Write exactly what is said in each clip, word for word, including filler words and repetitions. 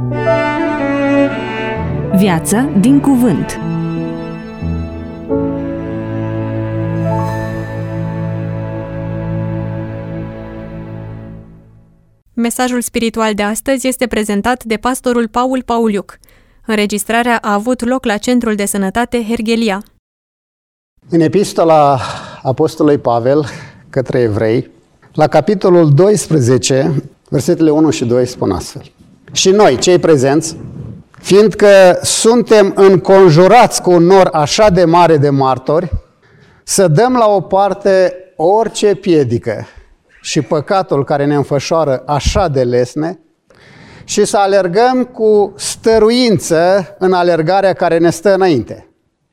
Viață din cuvânt. Mesajul spiritual de astăzi este prezentat de pastorul Paul Pauliuc. Înregistrarea a avut loc la Centrul de Sănătate Herghelia. În epistola Apostolului Pavel către evrei, la capitolul doisprezece, versetele unu și doi spun astfel: Și noi, cei prezenți, fiindcă suntem înconjurați cu un nor așa de mare de martori, să dăm la o parte orice piedică și păcatul care ne înfășoară așa de lesne și să alergăm cu stăruință în alergarea care ne stă înainte.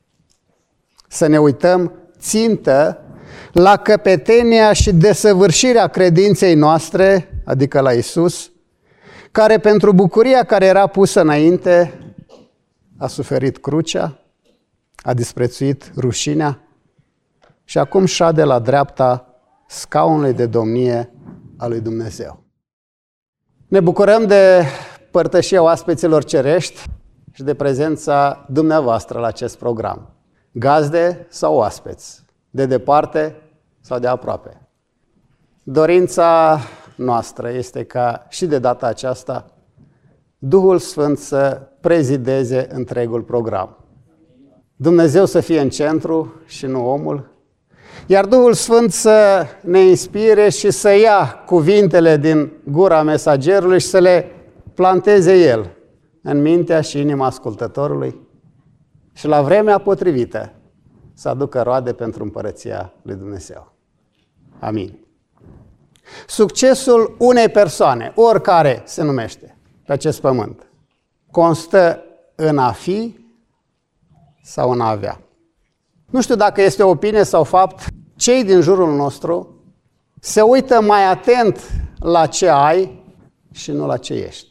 Să ne uităm țintă la căpetenia și desăvârșirea credinței noastre, adică la Iisus, care pentru bucuria care era pusă înainte a suferit crucea, a disprețuit rușinea și acum șade la dreapta scaunului de domnie al lui Dumnezeu. Ne bucurăm de părtășia oaspeților cerești și de prezența dumneavoastră la acest program. Gazde sau oaspeți, de departe sau de aproape. Dorința noastră este ca și de data aceasta Duhul Sfânt să prezideze întregul program. Dumnezeu să fie în centru și nu omul, iar Duhul Sfânt să ne inspire și să ia cuvintele din gura mesagerului și să le planteze El în mintea și inima ascultătorului și la vremea potrivită să aducă roade pentru împărăția lui Dumnezeu. Amin. Succesul unei persoane, oricare se numește pe acest pământ, constă în a fi sau în a avea. Nu știu dacă este opinie sau fapt, cei din jurul nostru se uită mai atent la ce ai și nu la ce ești.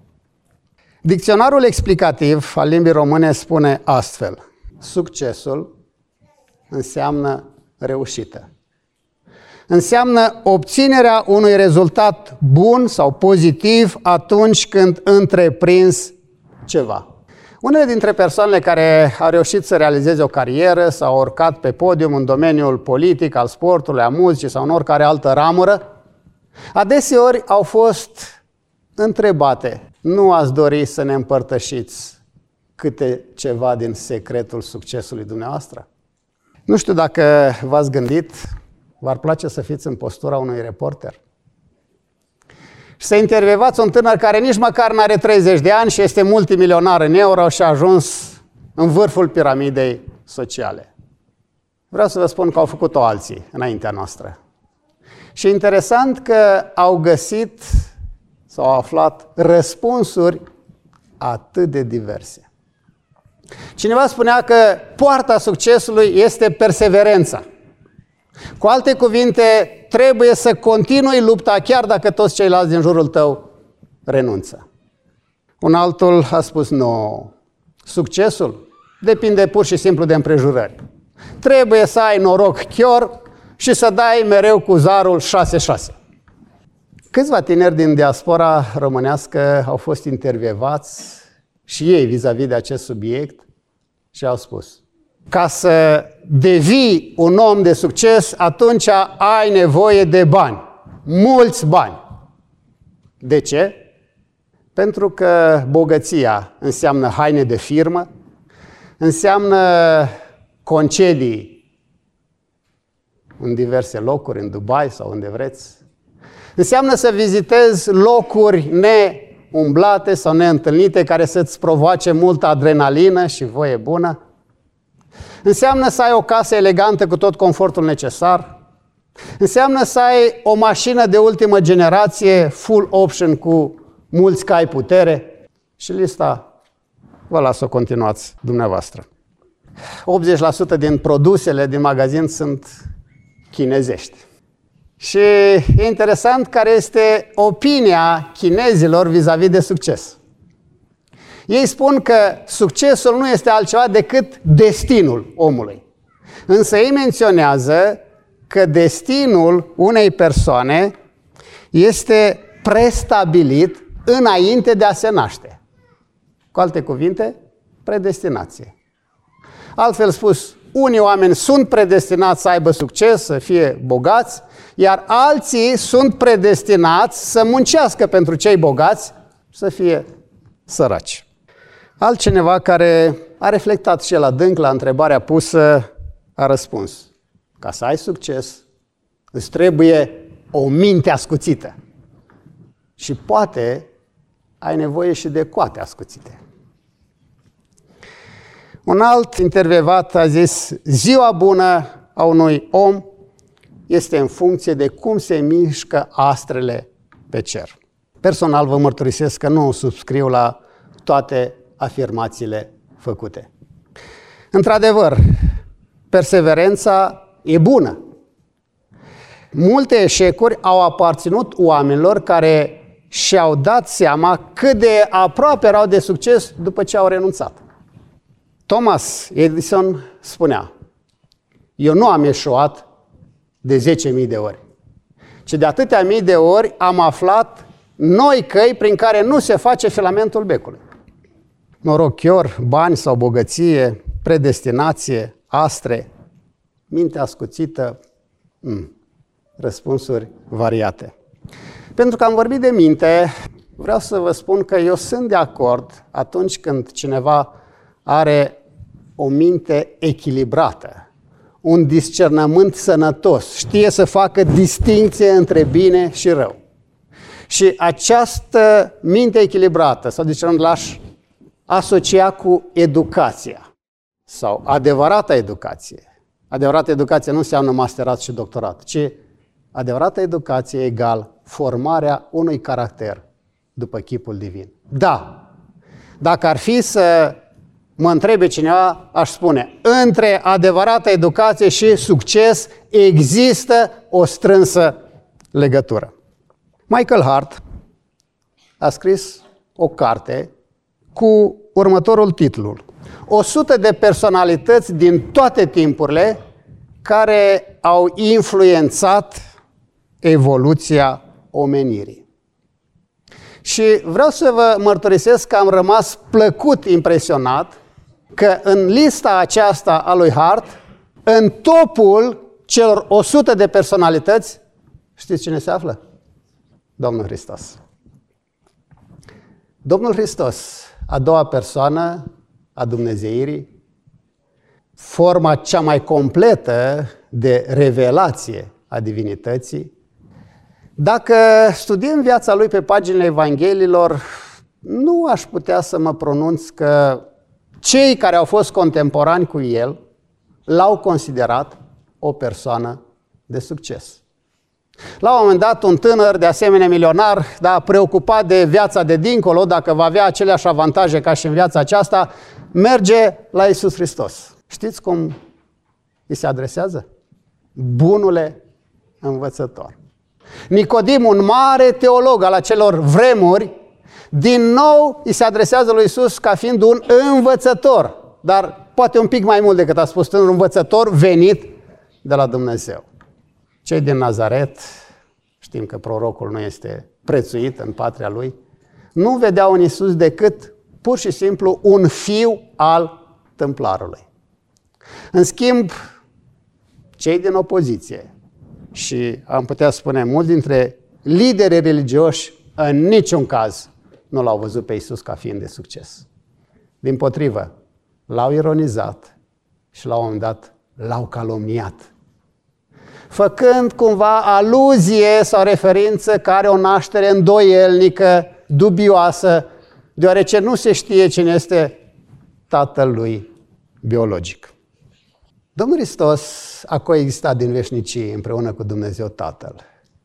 Dicționarul explicativ al limbii române spune astfel: succesul înseamnă reușită. Înseamnă obținerea unui rezultat bun sau pozitiv atunci când întreprinzi ceva. Unele dintre persoanele care au reușit să realizeze o carieră sau au urcat pe podium în domeniul politic, al sportului, a muzicii sau în oricare altă ramură, adeseori au fost întrebate: nu ați dori să ne împărtășiți câte ceva din secretul succesului dumneavoastră? Nu știu dacă v-ați gândit, v-ar place să fiți în postura unui reporter și să intervievați un tânăr care nici măcar n-are treizeci de ani și este multimilionar în euro și a ajuns în vârful piramidei sociale. Vreau să vă spun că au făcut-o alții înaintea noastră. Și interesant că au găsit sau au aflat răspunsuri atât de diverse. Cineva spunea că poarta succesului este perseverența. Cu alte cuvinte, trebuie să continui lupta chiar dacă toți ceilalți din jurul tău renunță. Un altul a spus: nu, succesul depinde pur și simplu de împrejurări. Trebuie să ai noroc chior și să dai mereu cu zarul șase șase. Câțiva tineri din diaspora românească au fost intervievați și ei vis-a-vis de acest subiect și au spus: ca să devii un om de succes, atunci ai nevoie de bani, mulți bani. De ce? Pentru că bogăția înseamnă haine de firmă, înseamnă concedii în diverse locuri, în Dubai sau unde vreți. Înseamnă să vizitezi locuri neumblate sau neîntâlnite care să-ți provoace multă adrenalină și voie bună. Înseamnă să ai o casă elegantă cu tot confortul necesar. Înseamnă să ai o mașină de ultimă generație, full option, cu mulți cai putere. Și lista vă las să o continuați dumneavoastră. optzeci la sută din produsele din magazin sunt chinezești. Și e interesant care este opinia chinezilor vis-a-vis de succes. Ei spun că succesul nu este altceva decât destinul omului. Însă ei menționează că destinul unei persoane este prestabilit înainte de a se naște. Cu alte cuvinte, predestinație. Altfel spus, unii oameni sunt predestinați să aibă succes, să fie bogați, iar alții sunt predestinați să muncească pentru cei bogați, să fie săraci. Altcineva care a reflectat și el adânc la întrebarea pusă a răspuns: ca să ai succes, îți trebuie o minte ascuțită. Și poate ai nevoie și de coate ascuțite. Un alt intervievat a zis: ziua bună a unui om este în funcție de cum se mișcă astrele pe cer. Personal vă mărturisesc că nu subscriu la toate afirmațiile făcute. Într-adevăr, perseverența e bună. Multe eșecuri au aparținut oamenilor care și-au dat seama cât de aproape erau de succes după ce au renunțat. Thomas Edison spunea: eu nu am eșuat de zece mii de ori, ci de atâtea mii de ori am aflat noi căi prin care nu se face filamentul becului. Norochior, bani sau bogăție, predestinație, astre, minte ascuțită, mm, răspunsuri variate. Pentru că am vorbit de minte, vreau să vă spun că eu sunt de acord atunci când cineva are o minte echilibrată, un discernământ sănătos, știe să facă distincție între bine și rău. Și această minte echilibrată, sau discernământ, l-aș asocia cu educația sau adevărata educație. Adevărata educație nu înseamnă masterat și doctorat, ci adevărata educație egal formarea unui caracter după chipul divin. Da, dacă ar fi să mă întrebe cineva, aș spune: între adevărata educație și succes există o strânsă legătură. Michael Hart a scris o carte cu următorul titlu: o sută de personalități din toate timpurile care au influențat evoluția omenirii. Și vreau să vă mărturisesc că am rămas plăcut impresionat că în lista aceasta a lui Hart, în topul celor o sută de personalități, știți cine se află? Domnul Hristos. Domnul Hristos, a doua persoană a dumnezeirii, forma cea mai completă de revelație a divinității. Dacă studiem viața lui pe paginile Evangheliilor, nu aș putea să mă pronunț că cei care au fost contemporani cu el l-au considerat o persoană de succes. La un moment dat, un tânăr, de asemenea milionar, da, preocupat de viața de dincolo, dacă va avea aceleași avantaje ca și în viața aceasta, merge la Iisus Hristos. Știți cum îi se adresează? Bunule învățător. Nicodim, un mare teolog al acelor vremuri, din nou îi se adresează lui Iisus ca fiind un învățător, dar poate un pic mai mult decât a spus un învățător venit de la Dumnezeu. Cei din Nazaret, știm că prorocul nu este prețuit în patria lui, nu vedeau în Iisus decât pur și simplu un fiu al tâmplarului. În schimb, cei din opoziție și am putea spune mulți dintre liderii religioși în niciun caz nu l-au văzut pe Iisus ca fiind de succes. Dimpotrivă, l-au ironizat și la un moment dat l-au calomniat, făcând cumva aluzie sau referință că are o naștere îndoielnică, dubioasă, deoarece nu se știe cine este tatăl lui biologic. Domnul Hristos a coexistat din veșnicie împreună cu Dumnezeu Tatăl.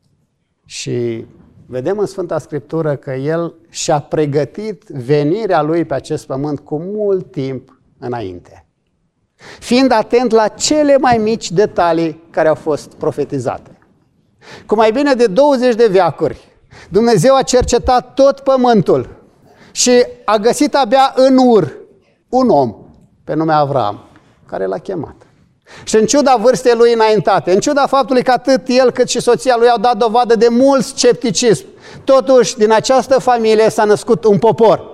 Și vedem în Sfânta Scriptură că El și-a pregătit venirea Lui pe acest pământ cu mult timp înainte, fiind atent la cele mai mici detalii care au fost profetizate. Cu mai bine de douăzeci de veacuri, Dumnezeu a cercetat tot pământul și a găsit abia în Ur un om pe nume Avram, care l-a chemat. Și în ciuda vârstei lui înaintate, în ciuda faptului că atât el cât și soția lui au dat dovadă de mult scepticism, totuși din această familie s-a născut un popor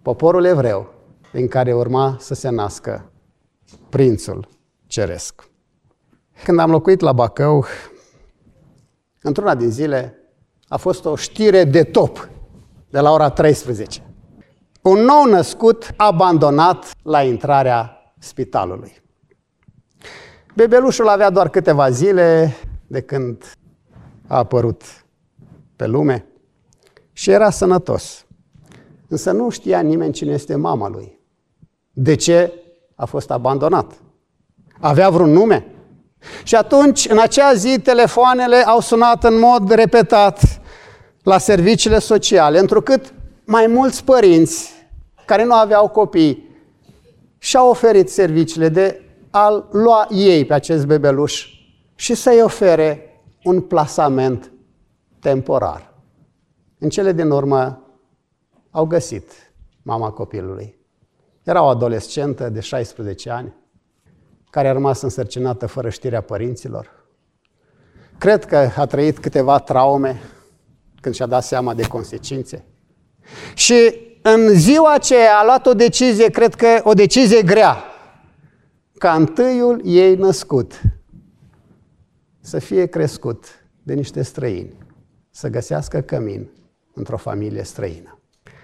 poporul evreu, în care urma să se nască prințul ceresc. Când am locuit la Bacău, într-una din zile a fost o știre de top de la ora treisprezece. Un nou născut abandonat la intrarea spitalului. Bebelușul avea doar câteva zile de când a apărut pe lume și era sănătos. Însă nu știa nimeni cine este mama lui. De ce a fost abandonat? Avea vreun nume? Și atunci, în acea zi, telefoanele au sunat în mod repetat la serviciile sociale, întrucât mai mulți părinți care nu aveau copii și-au oferit serviciile de a lua ei pe acest bebeluș și să-i ofere un plasament temporar. În cele din urmă au găsit mama copilului. Era o adolescentă de șaisprezece ani care a rămas însărcinată fără știrea părinților. Cred că a trăit câteva traume când și-a dat seama de consecințe. Și în ziua aceea a luat o decizie, cred că o decizie grea, ca întâiul ei născut să fie crescut de niște străini, să găsească cămin într-o familie străină.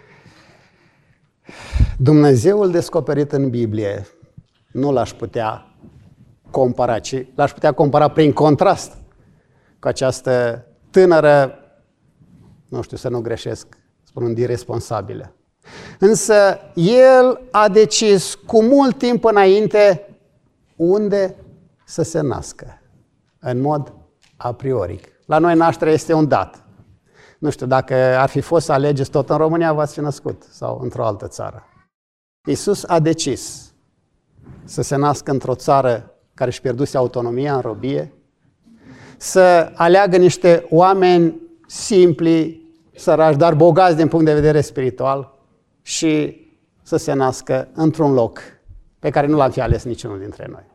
Dumnezeul descoperit în Biblie nu l-aș putea compara, ci l-aș putea compara prin contrast cu această tânără, nu știu să nu greșesc, spunând irresponsabilă. Însă el a decis cu mult timp înainte unde să se nască, în mod a prioric. La noi nașterea este un dat. Nu știu, dacă ar fi fost să alegeți tot în România, v-ați fi născut sau într-o altă țară. Iisus a decis să se nască într-o țară care își pierduse autonomia în robie, să aleagă niște oameni simpli, săraci, dar bogați din punct de vedere spiritual și să se nască într-un loc pe care nu l-am fi ales niciunul dintre noi.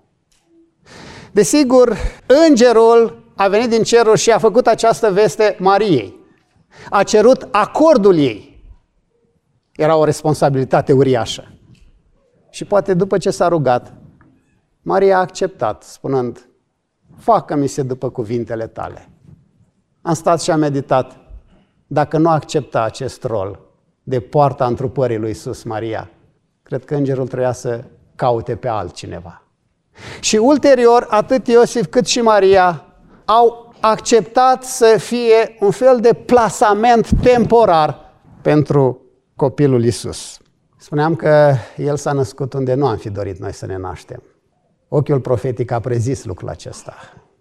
Desigur, îngerul a venit din cerul și a făcut această veste Mariei. A cerut acordul ei. Era o responsabilitate uriașă. Și poate după ce s-a rugat, Maria a acceptat, spunând, facă-mi se după cuvintele tale. Am stat și am meditat, dacă nu accepta acest rol de poarta întrupării lui Iisus Maria, cred că îngerul trebuia să caute pe altcineva. Și ulterior, atât Iosif cât și Maria au acceptat să fie un fel de plasament temporar pentru copilul Iisus. Spuneam că el s-a născut unde nu am fi dorit noi să ne naștem. Ochiul profetic a prezis lucrul acesta.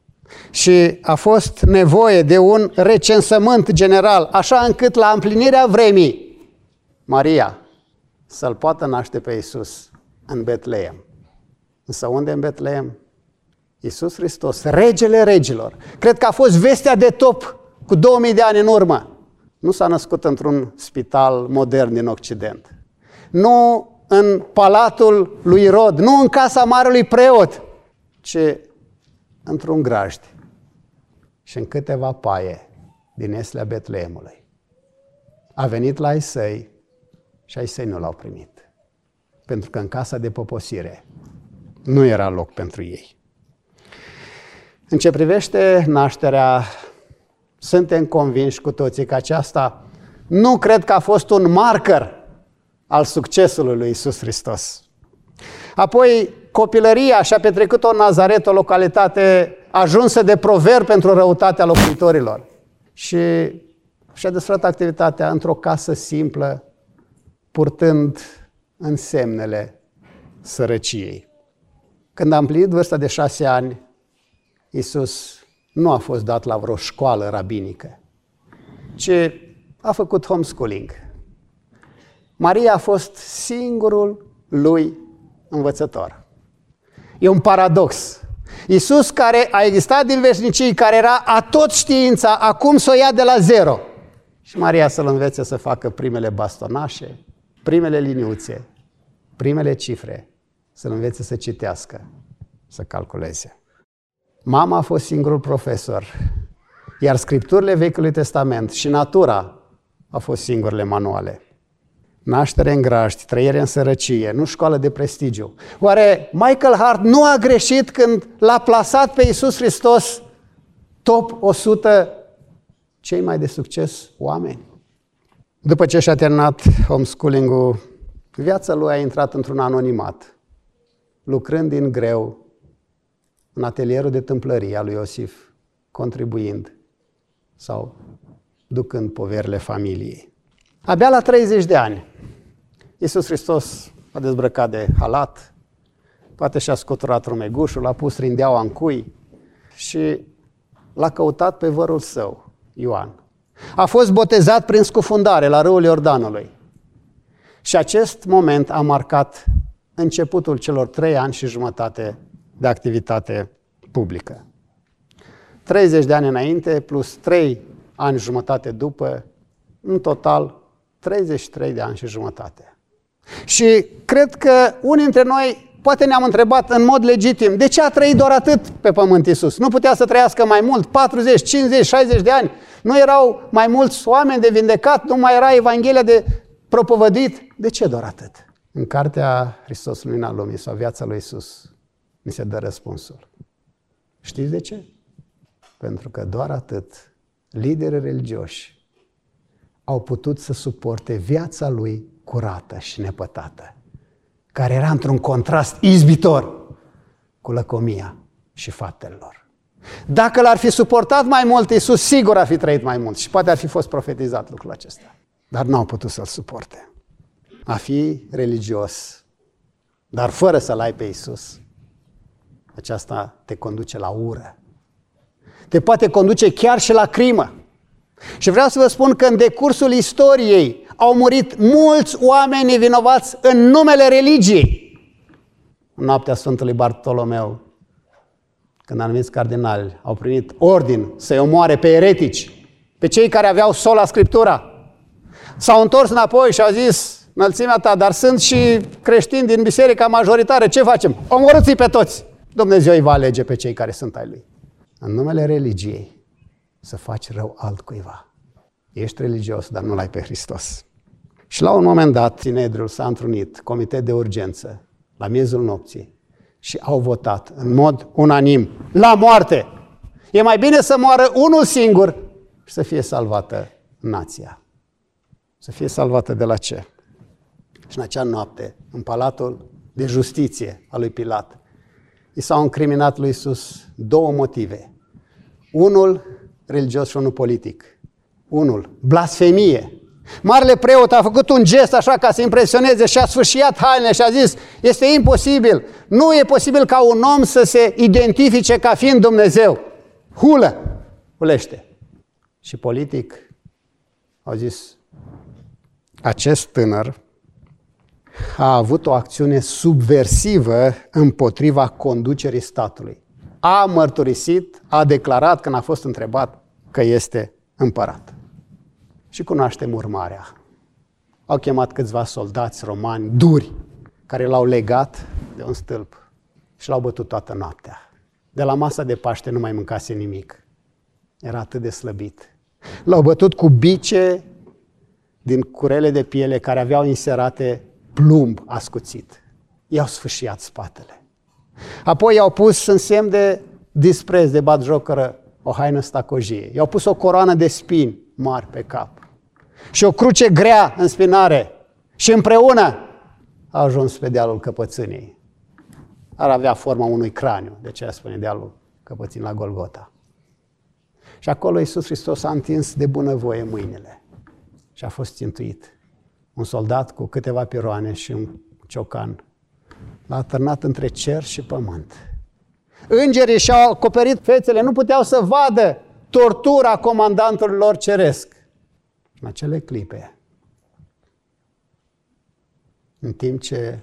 Și a fost nevoie de un recensământ general, așa încât la împlinirea vremii, Maria să-l poată naște pe Iisus în Betleem. Însă unde în Betleem? Iisus Hristos, regele regilor. Cred că a fost vestea de top cu două mii de ani în urmă. Nu s-a născut într-un spital modern din Occident. Nu în palatul lui Irod, nu în casa marelui preot, ci într-un grajd și în câteva paie din eslea Betleemului. A venit la ai săi și ai săi nu l-au primit. Pentru că în casa de poposire nu era loc pentru ei. În ce privește nașterea, suntem convinși cu toții că aceasta nu cred că a fost un marker al succesului lui Iisus Hristos. Apoi, copilăria și-a petrecut-o în Nazaret, o localitate ajunsă de proverb pentru răutatea locuitorilor. Și și-a desfășurat activitatea într-o casă simplă, purtând însemnele sărăciei. Când a împlinit vârsta de șase ani, Iisus nu a fost dat la vreo școală rabinică, ci a făcut homeschooling. Maria a fost singurul lui învățător. E un paradox. Iisus, care a existat din veșnicii, care era atot știința, acum să o ia de la zero. Și Maria să-l învețe să facă primele bastonașe, primele liniuțe, primele cifre, să-l învețe să citească, să calculeze. Mama a fost singurul profesor, iar scripturile Vechiului Testament și natura au fost singurele manuale. naștere în grajd, trăire în sărăcie, nu școală de prestigiu. Oare Michael Hart nu a greșit când l-a plasat pe Iisus Hristos top o sută cei mai de succes oameni? După ce și-a terminat homeschooling-ul, viața lui a intrat într-un anonimat, lucrând din greu în atelierul de tâmplărie al lui Iosif, contribuind sau ducând poverile familiei. Abia la treizeci de ani, Iisus Hristos a dezbrăcat de halat, poate și-a scuturat rumegușul, a pus rindeaua în cui și l-a căutat pe vărul său, Ioan. A fost botezat prin scufundare la râul Iordanului. Și acest moment a marcat începutul celor trei ani și jumătate de activitate publică. treizeci de ani înainte, plus trei ani jumătate după, în total treizeci și trei de ani și jumătate. Și cred că unii dintre noi poate ne-am întrebat în mod legitim, de ce a trăit doar atât pe pământ Iisus? Nu putea să trăiască mai mult, patruzeci, cincizeci, șaizeci de ani? Nu erau mai mulți oameni de vindecat? Nu mai era Evanghelia de propovăduit? De ce doar atât? În cartea Hristos Lumina Lumii sau Viața lui Iisus ni se dă răspunsul. Știți de ce? Pentru că doar atât liderii religioși au putut să suporte viața lui curată și nepătată, care era într-un contrast izbitor cu lăcomia și faptele lor. Dacă l-ar fi suportat mai mult, Iisus sigur ar fi trăit mai mult și poate ar fi fost profetizat lucrul acesta. Dar n-au putut să-l suporte. A fi religios, dar fără să-l ai pe Iisus, aceasta te conduce la ură. Te poate conduce chiar și la crimă. Și vreau să vă spun că în decursul istoriei au murit mulți oameni nevinovați în numele religiei. În noaptea Sfântului Bartolomeu, când anumiți cardinali au primit ordin să-i omoare pe eretici, pe cei care aveau sola Scriptura, s-au întors înapoi și au zis, înălțimea ta, dar sunt și creștini din biserica majoritară, ce facem? Omorâți-i pe toți! Dumnezeu îi va alege pe cei care sunt ai lui. În numele religiei, să faci rău altcuiva. Ești religios, dar nu-l ai pe Hristos. Și la un moment dat, Sinedriul s-a întrunit, comitet de urgență, la miezul nopții, și au votat în mod unanim, la moarte. E mai bine să moară unul singur și să fie salvată nația. Să fie salvată de la ce? Și în acea noapte, în palatul de justiție al lui Pilat, i s-au încriminat lui Iisus două motive. Unul religios și unul politic. Unul, blasfemie. Marele preot a făcut un gest așa ca să impresioneze și a sfâșiat hainele și a zis, este imposibil, nu e posibil ca un om să se identifice ca fiind Dumnezeu. Hulă, hulește. Și politic, au zis, acest tânăr a avut o acțiune subversivă împotriva conducerii statului. A mărturisit, a declarat când a fost întrebat că este împărat. Și cunoaștem urmarea. Au chemat câțiva soldați romani duri care l-au legat de un stâlp și l-au bătut toată noaptea. De la masa de Paște nu mai mâncase nimic. Era atât de slăbit. L-au bătut cu bice din curele de piele care aveau inserate plumb ascuțit. I-au sfâșiat spatele. Apoi i-au pus în semn de dispreț, de batjocără, o haină stacojie. I-au pus o coroană de spini mari pe cap și o cruce grea în spinare și împreună a ajuns pe dealul Căpățâniei. Ar avea forma unui craniu, de aceea spune dealul Căpățâni la Golgota. Și acolo Iisus Hristos a întins de bunăvoie mâinile și a fost țintuit. Un soldat cu câteva piroane și un ciocan l-a atârnat între cer și pământ. Îngerii și-au acoperit fețele, nu puteau să vadă tortura comandantului lor ceresc. În acele clipe, în timp ce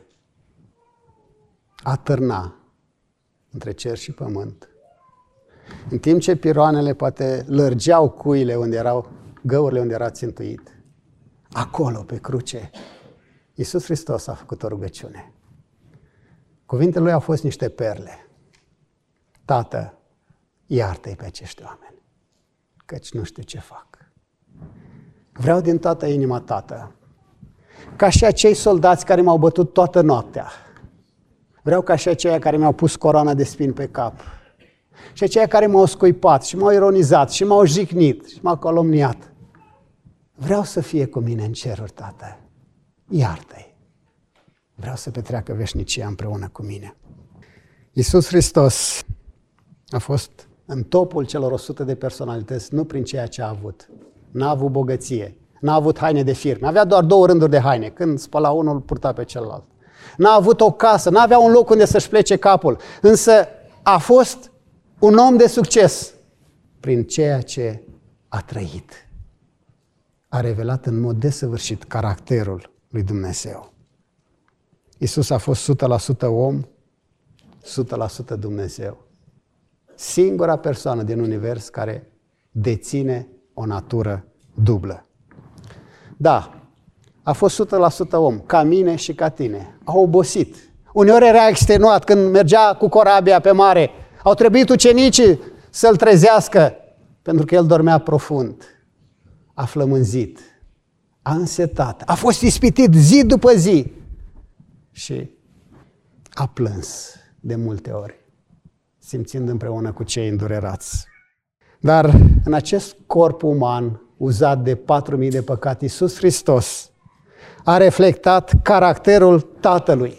atârna între cer și pământ, în timp ce piroanele poate lărgeau cuile unde erau, găurile unde era țintuit, acolo, pe cruce, Iisus Hristos a făcut o rugăciune. Cuvintele lui au fost niște perle. Tată, iartă-i pe acești oameni, căci nu știu ce fac. Vreau din toată inima, Tată, ca și acei soldați care m-au bătut toată noaptea. Vreau ca și aceia care mi-au pus coroana de spini pe cap. Și aceia care m-au scuipat și m-au ironizat și m-au jignit și m-au calomniat. Vreau să fie cu mine în ceruri, Tată. Iartă-i. Vreau să petreacă veșnicia împreună cu mine. Iisus Hristos a fost în topul celor o sută de personalități, nu prin ceea ce a avut. N-a avut bogăție, n-a avut haine de firme, avea doar două rânduri de haine, când spăla unul, purta pe celălalt. N-a avut o casă, n-avea un loc unde să-și plece capul, însă a fost un om de succes prin ceea ce a trăit. A revelat în mod desăvârșit caracterul lui Dumnezeu. Iisus a fost o sută la sută om, o sută la sută Dumnezeu. Singura persoană din univers care deține o natură dublă. Da, a fost o sută la sută om, ca mine și ca tine. A obosit. Uneori era extenuat când mergea cu corabia pe mare. Au trebuit ucenicii să-l trezească, pentru că el dormea profund. A flămânzit, a însetat, a fost ispitit zi după zi și a plâns de multe ori, simțind împreună cu cei îndurerați. Dar în acest corp uman, uzat de patru mii de păcate, Iisus Hristos a reflectat caracterul Tatălui.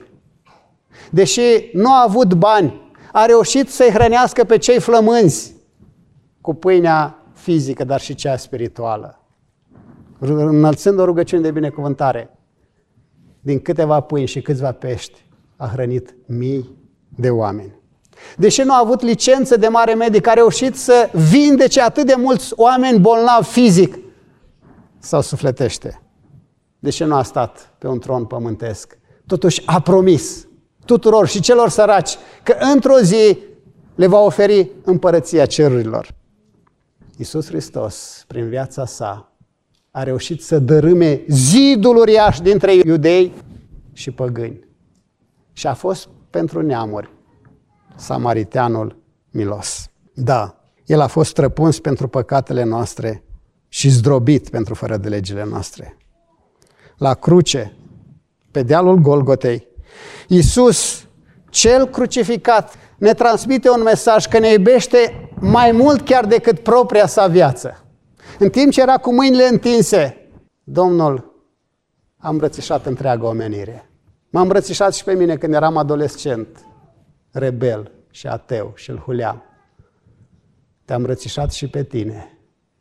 Deși nu a avut bani, a reușit să-i hrănească pe cei flămânzi cu pâinea fizică, dar și cea spirituală. Înălțând o rugăciune de binecuvântare, din câteva pâini și câțiva pești, a hrănit mii de oameni. Deși nu a avut licență de mare medic, a reușit să vindece atât de mulți oameni bolnavi fizic sau sufletește. Deși nu a stat pe un tron pământesc, totuși a promis tuturor și celor săraci că într-o zi le va oferi împărăția cerurilor. Iisus Hristos, prin viața sa, a reușit să dărâme zidul uriaș dintre iudei și păgâni. Și a fost pentru neamuri samariteanul milos. Da, el a fost străpuns pentru păcatele noastre și zdrobit pentru fără de legile noastre. La cruce, pe dealul Golgotei, Iisus, cel crucificat, ne transmite un mesaj că ne iubește mai mult chiar decât propria sa viață. În timp ce era cu mâinile întinse, Domnul a îmbrățișat întreaga omenire. M-a îmbrățișat și pe mine când eram adolescent, rebel și ateu și îl huleam. Te-a îmbrățișat și pe tine.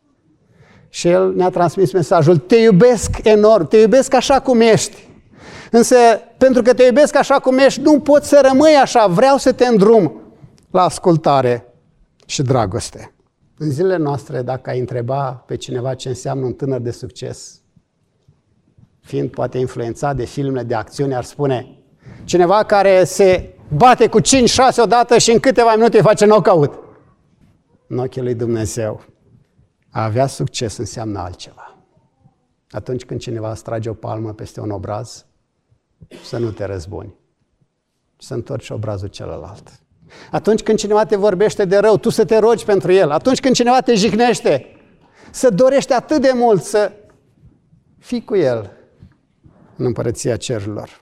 Și El ne-a transmis mesajul: te iubesc enorm, te iubesc așa cum ești. Însă, pentru că te iubesc așa cum ești, nu poți să rămâi așa, vreau să te îndrum la ascultare și dragoste. În zilele noastre, dacă ai întreba pe cineva ce înseamnă un tânăr de succes, fiind poate influențat de filmele de acțiune, ar spune cineva care se bate cu cinci șase odată și în câteva minute îi face knockout. În ochii lui Dumnezeu, a avea succes înseamnă altceva. Atunci când cineva îți trage o palmă peste un obraz, să nu te răzbuni, să întorci obrazul celălalt. Atunci când cineva te vorbește de rău, tu să te rogi pentru el. Atunci când cineva te jignește, să dorești atât de mult să fii cu el în împărăția cerurilor.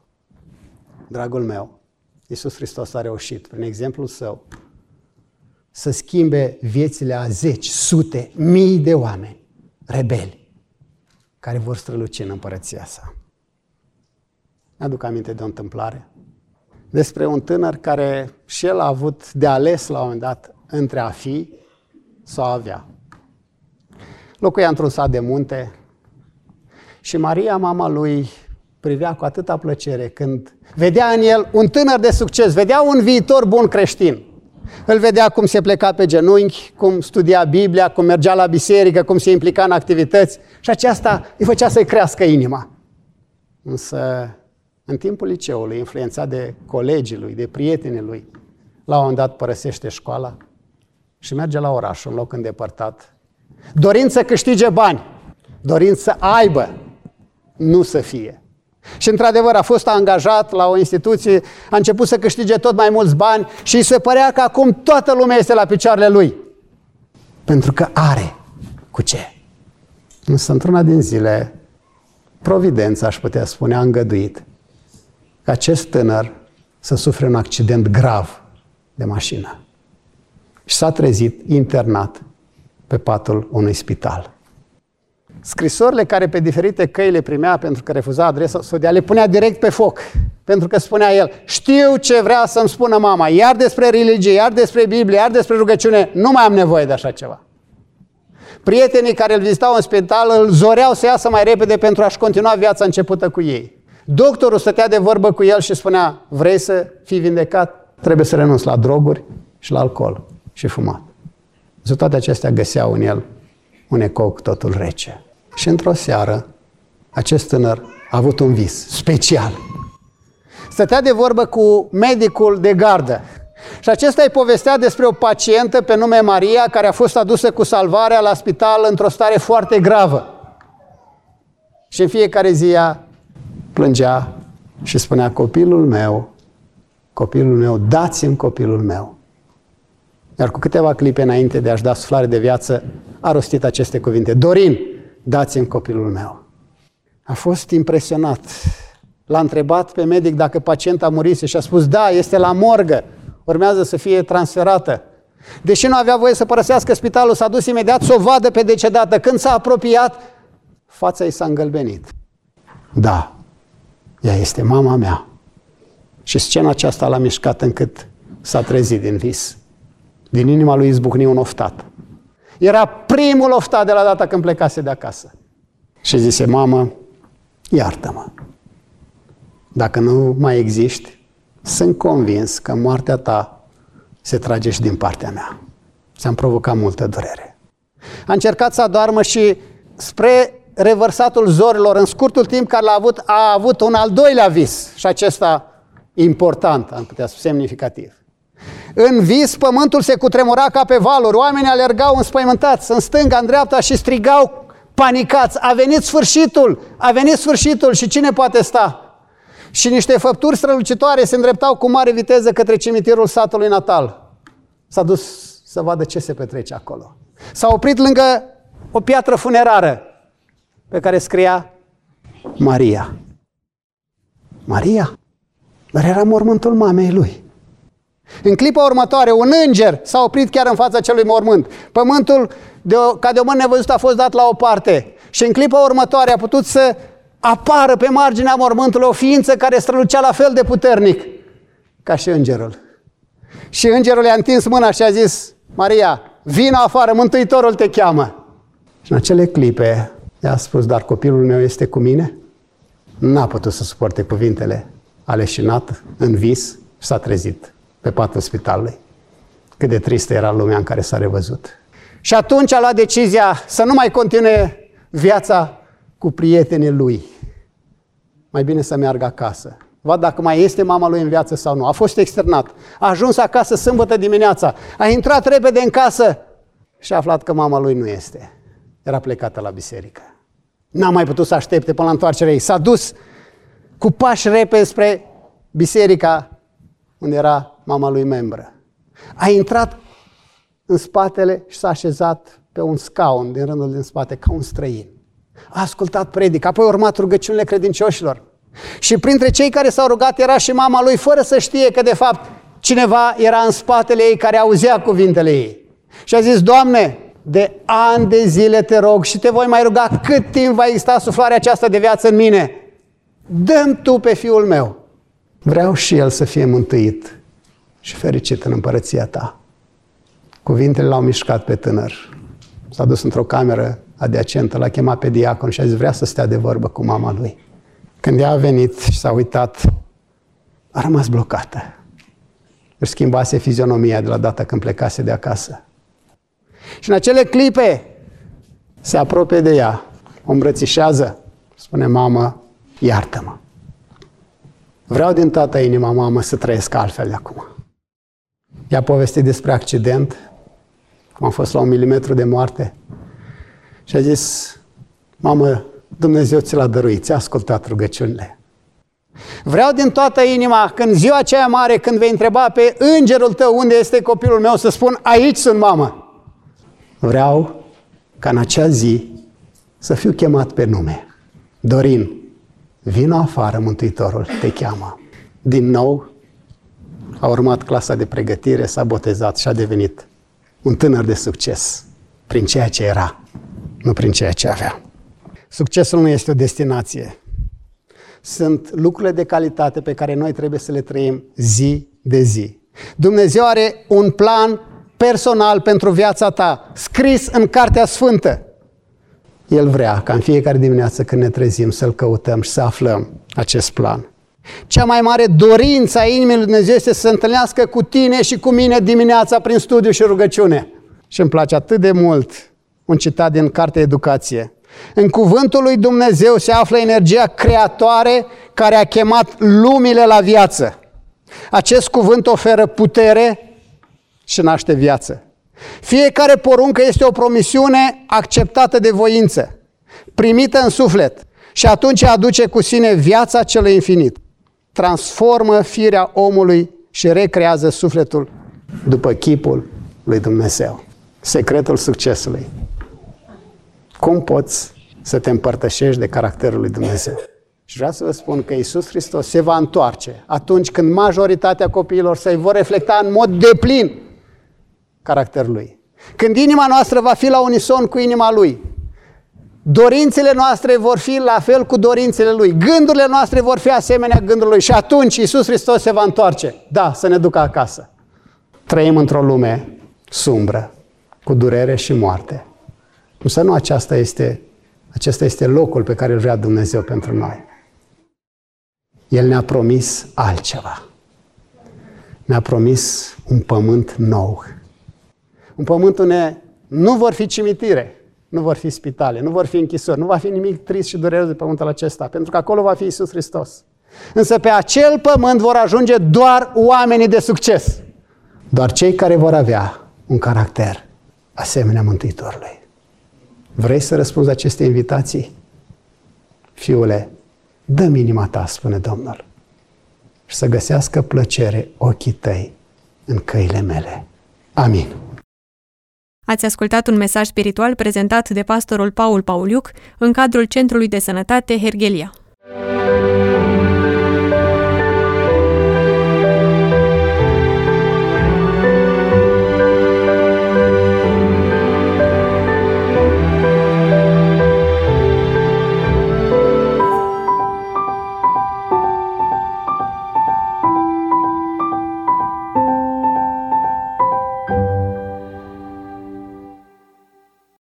Dragul meu, Iisus Hristos a reușit, prin exemplul său, să schimbe viețile a zeci, sute, mii de oameni rebeli care vor străluci în împărăția sa. Mi-aduc aminte de o întâmplare despre un tânăr care și el a avut de ales la un moment dat între a fi sau a avea. Locuia într-un sat de munte și Maria, mama lui, privea cu atâta plăcere când vedea în el un tânăr de succes, vedea un viitor bun creștin. Îl vedea cum se pleca pe genunchi, cum studia Biblia, cum mergea la biserică, cum se implica în activități și aceasta îi făcea să-i crească inima. Însă, în timpul liceului, influențat de colegii lui, de prietenii lui, la un moment dat părăsește școala și merge la oraș, un loc îndepărtat, dorind să câștige bani, dorind să aibă, nu să fie. Și într-adevăr a fost angajat la o instituție, a început să câștige tot mai mulți bani și îi se părea că acum toată lumea este la picioarele lui. Pentru că are cu ce. Însă într-una din zile Providența, aș putea spune, a îngăduit ca acest tânăr să sufere un accident grav de mașină. Și s-a trezit internat pe patul unui spital. Scrisorile care pe diferite căi le primea pentru că refuza adresa sodia, le punea direct pe foc. Pentru că spunea el, știu ce vrea să-mi spună mama, iar despre religie, iar despre Biblie, iar despre rugăciune, nu mai am nevoie de așa ceva. Prietenii care îl vizitau în spital îl zoreau să iasă mai repede pentru a-și continua viața începută cu ei. Doctorul stătea de vorbă cu el și spunea, vrei să fii vindecat? Trebuie să renunți la droguri și la alcool și fumat. Și toate acestea găseau în el un ecou cu totul rece. Și într-o seară, acest tânăr a avut un vis special. Stătea de vorbă cu medicul de gardă. Și acesta îi povestea despre o pacientă pe nume Maria, care a fost adusă cu salvarea la spital într-o stare foarte gravă. Și în fiecare zi ea plângea și spunea, copilul meu, copilul meu, dați-mi copilul meu. Iar cu câteva clipe înainte de a-și da suflare de viață, a rostit aceste cuvinte, Dorin, dați-mi copilul meu. A fost impresionat. L-a întrebat pe medic dacă pacienta murise și a spus, da, este la morgă, urmează să fie transferată. Deși nu avea voie să părăsească spitalul, s-a dus imediat să o vadă pe decedată. Când s-a apropiat, fața ei s-a îngălbenit. Da, ea este mama mea. Și scena aceasta l-a mișcat încât s-a trezit din vis. Din inima lui izbucni un oftat. Era primul oftat de la data când plecase de acasă. Și zise, mamă, iartă-mă. Dacă nu mai existi, sunt convins că moartea ta se trage și din partea mea. Ți-am provocat multă durere. A încercat să adoarmă și spre revărsatul zorilor, în scurtul timp care l-a avut, a avut un al doilea vis. Și acesta important, am putea spune, semnificativ. În vis, pământul se cutremura ca pe valuri, oamenii alergau înspăimântați în stânga, în dreapta și strigau panicați, a venit sfârșitul, a venit sfârșitul și cine poate sta? Și niște făpturi strălucitoare se îndreptau cu mare viteză către cimitirul satului natal. S-a dus să vadă ce se petrece acolo. S-a oprit lângă o piatră funerară pe care scria Maria. Maria? Dar era mormântul mamei lui. În clipa următoare, un înger s-a oprit chiar în fața acelui mormânt. Pământul, de o, ca de o mână nevăzută, a fost dat la o parte. Și în clipa următoare a putut să apară pe marginea mormântului o ființă care strălucea la fel de puternic ca și îngerul. Și îngerul i-a întins mâna și a zis, Maria, vină afară, Mântuitorul te cheamă. Și în acele clipe i-a spus, dar copilul meu este cu mine? N-a putut să suporte cuvintele, a leșinat în vis și s-a trezit pe patul spitalului. Cât de tristă era lumea în care s-a revăzut. Și atunci a luat decizia să nu mai continue viața cu prietenii lui. Mai bine să meargă acasă. Vad dacă mai este mama lui în viață sau nu. A fost externat. A ajuns acasă sâmbătă dimineața. A intrat repede în casă și a aflat că mama lui nu este. Era plecată la biserică. N-a mai putut să aștepte până la întoarcerea ei. S-a dus cu pași repede spre biserica unde era mama lui membră. A intrat în spatele și s-a așezat pe un scaun din rândul din spate, ca un străin. A ascultat predica, apoi a urmat rugăciunile credincioșilor. Și printre cei care s-au rugat era și mama lui, fără să știe că de fapt cineva era în spatele ei care auzea cuvintele ei. Și a zis, Doamne, de ani de zile te rog și te voi mai ruga cât timp va exista suflarea aceasta de viață în mine. Dă-mi tu pe fiul meu. Vreau și el să fie mântuit și fericit în împărăția ta. Cuvintele l-au mișcat pe tânăr. S-a dus într-o cameră adiacentă, l-a chemat pe diacon și a zis, vrea să stea de vorbă cu mama lui. Când ea a venit și s-a uitat, a rămas blocată. Își schimbase fizionomia de la data când plecase de acasă. Și în acele clipe se apropie de ea, o îmbrățișează, spune, mamă, iartă-mă. Vreau din toată inima, mamă, să trăiesc altfel de acum. I-a povestit despre accident, cum a fost la un milimetru de moarte. Și a zis, mamă, Dumnezeu ți l-a dăruit, ți-a ascultat rugăciunile. Vreau din toată inima, când ziua aceea mare, când vei întreba pe îngerul tău unde este copilul meu, să spun, aici sunt, mamă. Vreau ca în acea zi să fiu chemat pe nume. Dorin, vino afară, Mântuitorul te cheamă. Din nou a urmat clasa de pregătire, s-a botezat și a devenit un tânăr de succes prin ceea ce era, nu prin ceea ce avea. Succesul nu este o destinație. Sunt lucrurile de calitate pe care noi trebuie să le trăim zi de zi. Dumnezeu are un plan personal pentru viața ta, scris în Cartea Sfântă. El vrea ca în fiecare dimineață când ne trezim să-L căutăm și să aflăm acest plan. Cea mai mare dorință a inimii lui Dumnezeu este să se întâlnească cu tine și cu mine dimineața prin studiu și rugăciune. Și îmi place atât de mult un citat din Cartea Educație. În cuvântul lui Dumnezeu se află energia creatoare care a chemat lumile la viață. Acest cuvânt oferă putere și naște viață. Fiecare poruncă este o promisiune acceptată de voință, primită în suflet și atunci aduce cu sine viața celui infinit. Transformă firea omului și recrează sufletul după chipul lui Dumnezeu. Secretul succesului. Cum poți să te împărtășești de caracterul lui Dumnezeu? Și vreau să vă spun că Iisus Hristos se va întoarce atunci când majoritatea copiilor săi vor reflecta în mod deplin caracterul lui. Când inima noastră va fi la unison cu inima lui, dorințele noastre vor fi la fel cu dorințele lui, gândurile noastre vor fi asemenea gândurilor lui și atunci Iisus Hristos se va întoarce. Da, să ne ducă acasă. Trăim într-o lume sumbră, cu durere și moarte. Însă nu aceasta este, acesta este locul pe care îl vrea Dumnezeu pentru noi. El ne-a promis altceva. Ne-a promis un pământ nou. Un pământ unde nu vor fi cimitire, nu vor fi spitale, nu vor fi închisori, nu va fi nimic trist și dureros de pământul acesta, pentru că acolo va fi Iisus Hristos. Însă pe acel pământ vor ajunge doar oamenii de succes. Doar cei care vor avea un caracter asemenea Mântuitorului. Vrei să răspunzi aceste invitații? Fiule, dă-mi inima ta, spune Domnul, și să găsească plăcere ochii tăi în căile mele. Amin. Ați ascultat un mesaj spiritual prezentat de pastorul Paul Pauliuc în cadrul Centrului de Sănătate Herghelia.